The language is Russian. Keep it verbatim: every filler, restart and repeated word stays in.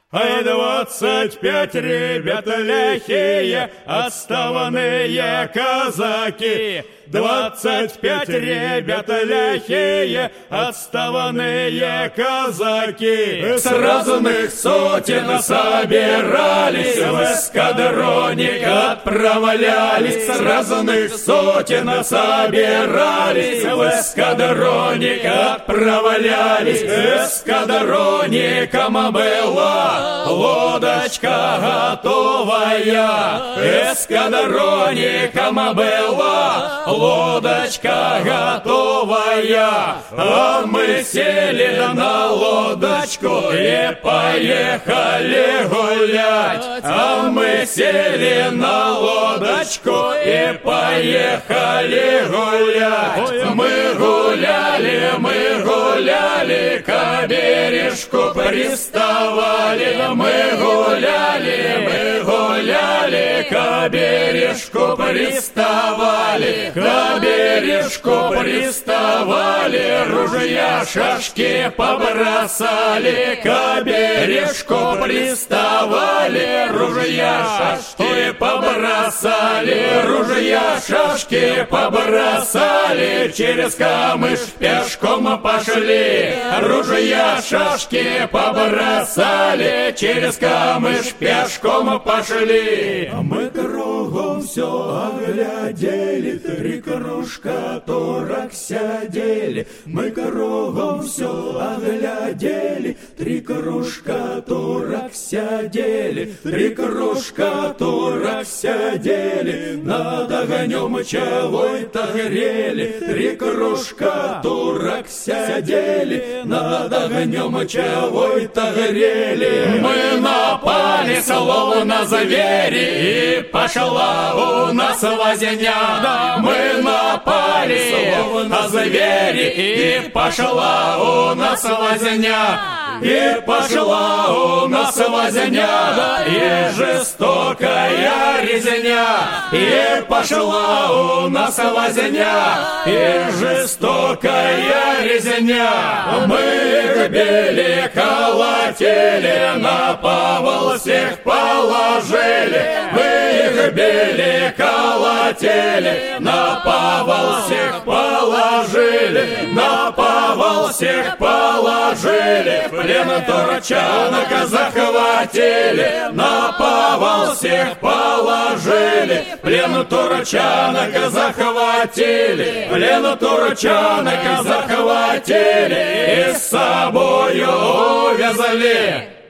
Ай, двадцать пять ребята ляхие, отставные казаки. Двадцать пять ребята ляхие, отставные казаки. С разных сотен собирались, в эскадроне отправлялись. С разных сотен собирались, в эскадроне отправлялись. Эскадроникам была лодочка готовая. Эскадроникам была лодочка готовая, а мы сели на лодочку и поехали гулять. А мы сели на лодочку и поехали гулять. Мы гуляли, мы гуляли, к бережку приставали. Мы гуляли, мы гуляли, к бережку приставали. К бережку приставали, ружья шашки побросали. К бережку приставали, ружья шашки побросали. Ружья шашки побросали, через камыш пешком пошли. Ружья шашки побросали, через камыш пешком пошли. А мы кругом все оглядели, три кружка турок сядели. Мы кругом все оглядели, три кружка турок сядели. Три кружка турок сядели, над огнем чего-то грели. Три кружка турок сядели, над огнем чего-то грели. Мы напали словно звери, и пошла у нас возня. Мы напали словно звери, и пошла у нас возня. И пошла у нас возня, и жестокая резня. И пошла у нас возня, и жестокая резня. Мы их били, колотили, на повал всех положили. Мы их били, колотили, на повал всех положили. На повал всех положили, плен турчанок захватили. На повал всех положили, плен турчанок захватили. Плен турчанок захватили и с собою увезли.